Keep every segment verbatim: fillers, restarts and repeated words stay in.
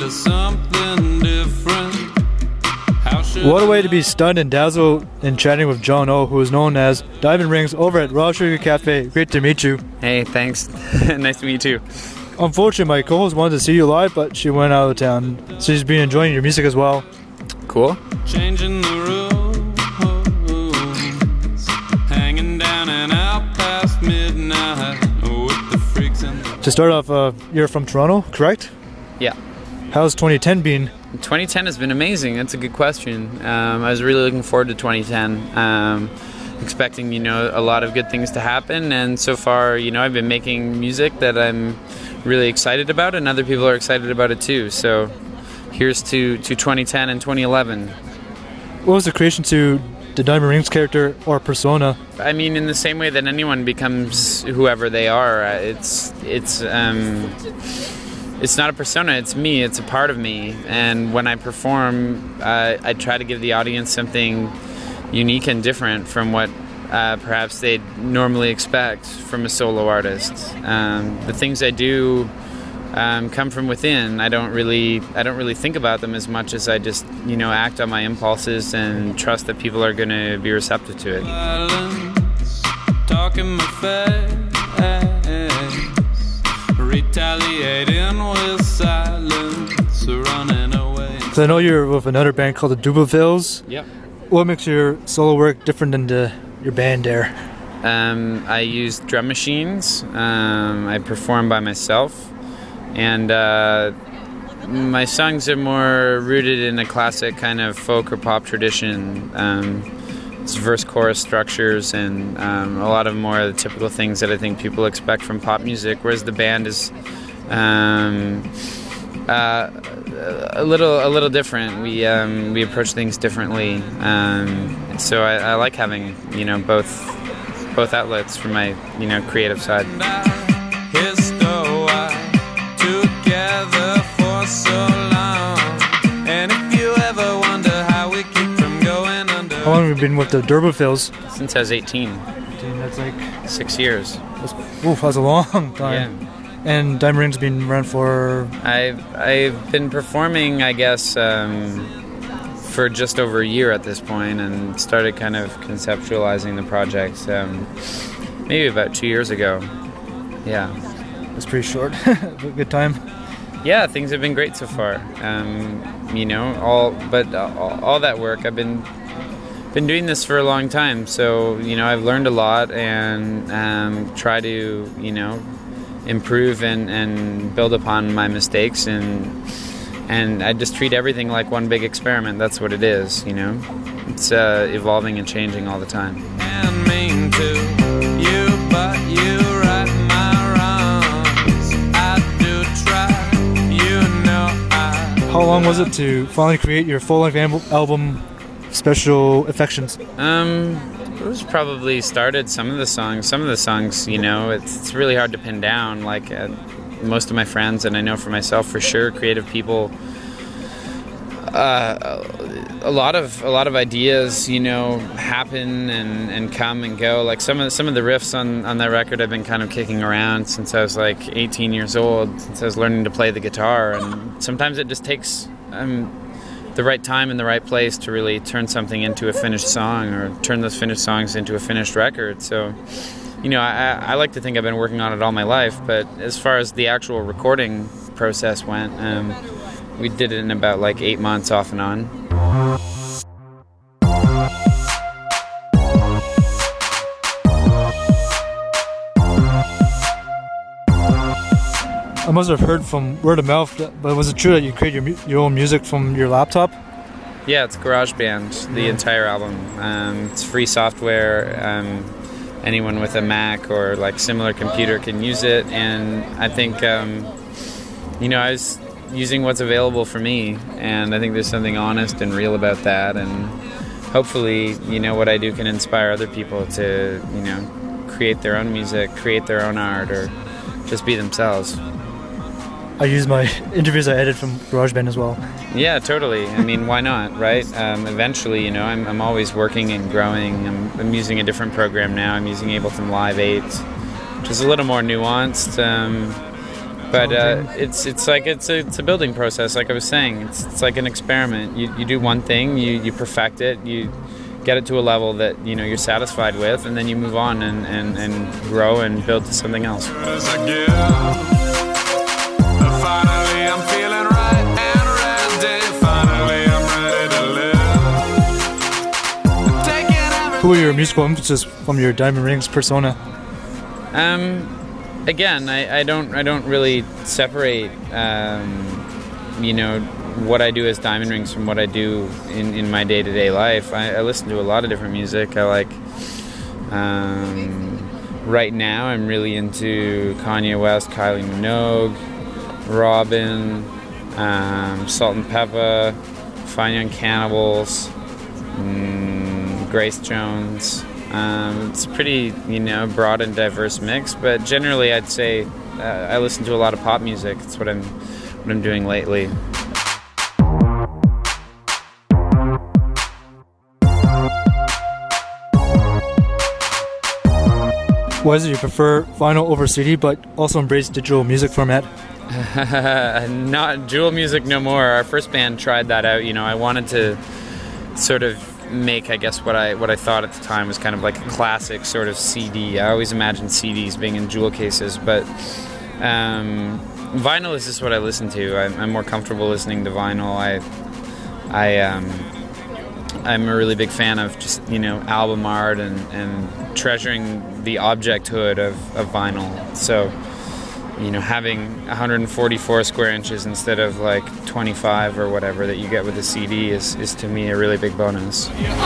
into something different. What a way to be stunned and dazzled in chatting with John O, who is known as Diamond Rings over at Raw Sugar Cafe. Great to meet you. Hey, thanks. Nice to meet you too. Unfortunately, my co-host wanted to see you live, but she went out of town. So she's been enjoying your music as well. Cool. Changing the rules, hanging down and out past midnight with the freaks and the... To start off, uh, you're from Toronto, correct? Yeah. How's twenty ten been? twenty ten has been amazing. That's a good question. Um, I was really looking forward to twenty ten, um, expecting, you know, a lot of good things to happen. And so far, you know, I've been making music that I'm really excited about, and other people are excited about it too. So here's to, to twenty ten and twenty eleven. What was the creation to the Diamond Rings character or persona? I mean, in the same way that anyone becomes whoever they are, it's it's um, it's not a persona. It's me. It's a part of me. And when I perform, uh, I try to give the audience something unique and different from what uh, perhaps they'd normally expect from a solo artist. Um, the things I do um, come from within. I don't really, I don't really think about them as much as I just, you know, act on my impulses and trust that people are going to be receptive to it. Silence, talking my face, retaliating with silence, running away. So I know you're with another band called the Dubovilles. Yep. What makes your solo work different than the, your band there? Um, I use drum machines. Um, I perform by myself. And uh, my songs are more rooted in a classic kind of folk or pop tradition. Um, it's verse chorus structures and um, a lot of more of the typical things that I think people expect from pop music, whereas the band is um, uh, a little a little different. We um, we approach things differently. Um, so I, I like having, you know, both both outlets for my, you know, creative side. Together for so long, and if you ever wonder how we keep from going under. How long have you been with the Dubovilles? Since I was eighteen. That's like Six years. That's, oof, that's a long time. Yeah. And Diamond Rings been around for... I've I've been performing, I guess, um, for just over a year at this point, and started kind of conceptualizing the project um, maybe about two years ago. Yeah. It's pretty short. Good time. Yeah, things have been great so far. Um, you know, all but all, all that work, I've been been doing this for a long time. So, you know, I've learned a lot and um, try to, you know, improve and, and build upon my mistakes, and and I just treat everything like one big experiment. That's what it is, you know. It's uh, evolving and changing all the time. And mean to you, but you right my wrongs. I do try, you know I. How long was it to finally create your full-length am- album, Special Affections? Um, it was probably started some of the songs. Some of the songs, you know, it's, it's really hard to pin down. Like uh, most of my friends, and I know for myself for sure, creative people. Uh, a lot of a lot of ideas, you know, happen and, and come and go. Like some of the, some of the riffs on, on that record, I've been kind of kicking around since I was like eighteen years old. Since I was learning to play the guitar, and sometimes it just takes um, the right time and the right place to really turn something into a finished song, or turn those finished songs into a finished record. So, you know, I, I like to think I've been working on it all my life, but as far as the actual recording process went, um, we did it in about like eight months off and on. I must have heard from word of mouth, but was it true that you create your, mu- your own music from your laptop? Yeah, it's GarageBand, the entire album. Um, it's free software. Um, anyone with a Mac or like similar computer can use it, and I think um, you know, I was using what's available for me, and I think there's something honest and real about that, and hopefully, you know, what I do can inspire other people to, you know, create their own music, create their own art, or just be themselves. I use my interviews I edit from GarageBand as well. Yeah, totally. I mean, why not, right? Um, eventually, you know, I'm, I'm always working and growing. I'm, I'm using a different program now. I'm using Ableton Live eight, which is a little more nuanced. Um, but uh, it's it's like it's a, it's a building process. Like I was saying, it's it's like an experiment. You you do one thing, you, you perfect it, you get it to a level that you know you're satisfied with, and then you move on and, and, and grow and build to something else. Finally, I'm feeling right and ready. Finally, I'm ready to live. Taking everything. Who are your musical influences from your Diamond Rings persona? Um, again, I, I don't I don't really separate um, you know what I do as Diamond Rings from what I do in, in my day-to-day life. I, I listen to a lot of different music. I like um, right now I'm really into Kanye West, Kylie Minogue, Robin, um, Salt and Peppa, Fine Young Cannibals, um, Grace Jones. Um, it's pretty, you know, broad and diverse mix, but generally I'd say uh, I listen to a lot of pop music. That's what I'm, what I'm doing lately. Why is it you prefer vinyl over C D, but also embrace digital music format? Not dual music no more. Our first band tried that out. You know, I wanted to sort of make, I guess, what I what I thought at the time was kind of like a classic sort of C D. I always imagined C Ds being in jewel cases, but um, vinyl is just what I listen to. I'm, I'm more comfortable listening to vinyl. I, I, um, I'm a really big fan of just you know album art and, and treasuring the objecthood of, of vinyl. So. You know, having one hundred forty-four square inches instead of like twenty-five or whatever that you get with a C D is, is to me a really big bonus.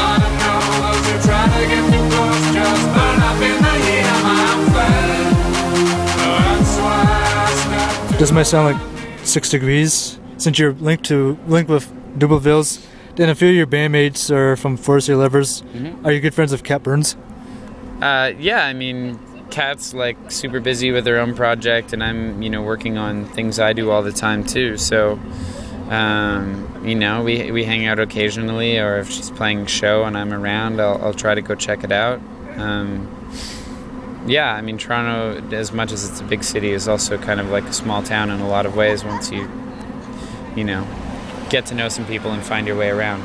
This might sound like six degrees. Since you're linked to linked with Dubovilles, then a few of your bandmates are from Forestry Lovers. Mm-hmm. Are you good friends of Kat Burns? Uh, yeah, I mean. Kat's like super busy with her own project, and I'm you know working on things I do all the time too. So um, you know we we hang out occasionally, or if she's playing a show and I'm around, I'll, I'll try to go check it out. Um, yeah, I mean Toronto, as much as it's a big city, is also kind of like a small town in a lot of ways. Once you you know get to know some people and find your way around.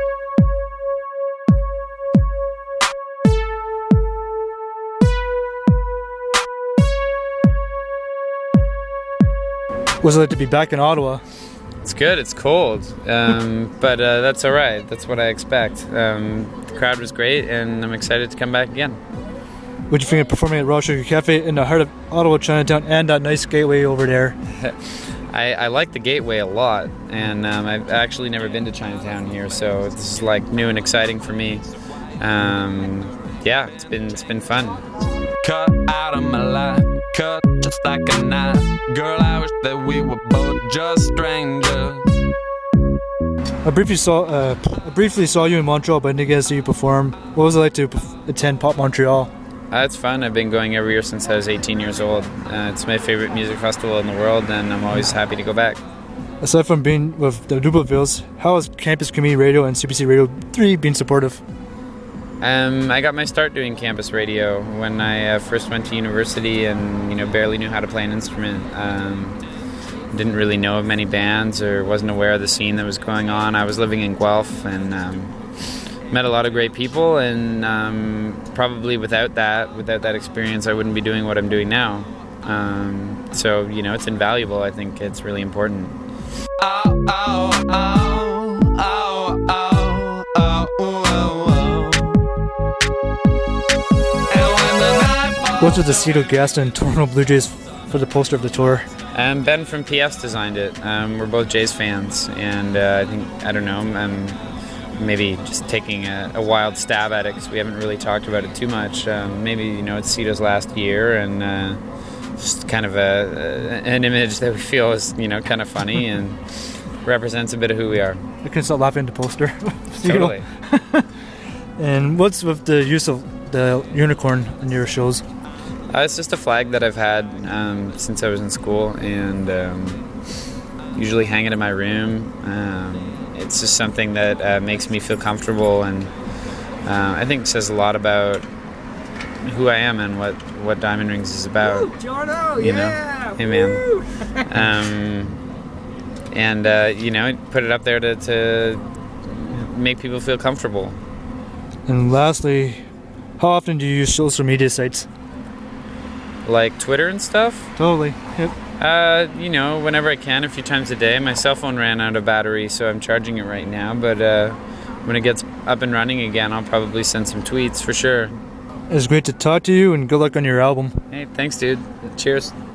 What's it like to be back in Ottawa? It's good. It's cold, um, but uh, that's all right. That's what I expect. Um, the crowd was great, and I'm excited to come back again. What'd you think of performing at Raw Sugar Cafe in the heart of Ottawa, Chinatown, and that nice gateway over there? I, I like the gateway a lot, and um, I've actually never been to Chinatown here, so this is like new and exciting for me. Um, yeah, it's been it's been fun. Cut out of my life, cut just like a knife. Girl, I wish that we were both just strangers. I briefly saw uh, I briefly saw you in Montreal, but I didn't get to see you perform. What was it like to p- attend Pop Montreal? Uh, it's fun. I've been going every year since I was eighteen years old. Uh, it's my favorite music festival in the world, and I'm always happy to go back. Aside from being with the Dubovilles, how has Campus Community Radio and C B C Radio three been supportive? Um, I got my start doing campus radio when I uh, first went to university and you know barely knew how to play an instrument. Um, didn't really know of many bands or wasn't aware of the scene that was going on. I was living in Guelph and um, met a lot of great people, and um, probably without that, without that experience, I wouldn't be doing what I'm doing now. Um, so you know, it's invaluable. I think it's really important. Oh, oh, oh, oh, oh, oh, oh. What's with the Cito Gaston and Toronto Blue Jays for the poster of the tour? Um, Ben from P S designed it. Um, we're both Jays fans, and uh, I think, I don't know, I'm maybe just taking a, a wild stab at it because we haven't really talked about it too much. Um, maybe, you know, it's Cito's last year, and uh, just kind of a, a an image that we feel is, you know, kind of funny and represents a bit of who we are. You can stop laughing at the poster. Totally. And what's with the use of the unicorn in your shows? Uh, it's just a flag that I've had um, since I was in school, and um, usually hang it in my room. Um, it's just something that uh, makes me feel comfortable, and uh, I think says a lot about who I am and what, what Diamond Rings is about. Woo, Jono, You yeah. know, hey man. Woo. Um, and uh, you know, put it up there to, to make people feel comfortable. And lastly, how often do you use social media sites? Like Twitter and stuff. Totally. Yep. Uh, you know, whenever I can, a few times a day. My cell phone ran out of battery, so I'm charging it right now. But uh, when it gets up and running again, I'll probably send some tweets for sure. It's great to talk to you, and good luck on your album. Hey, thanks, dude. Cheers.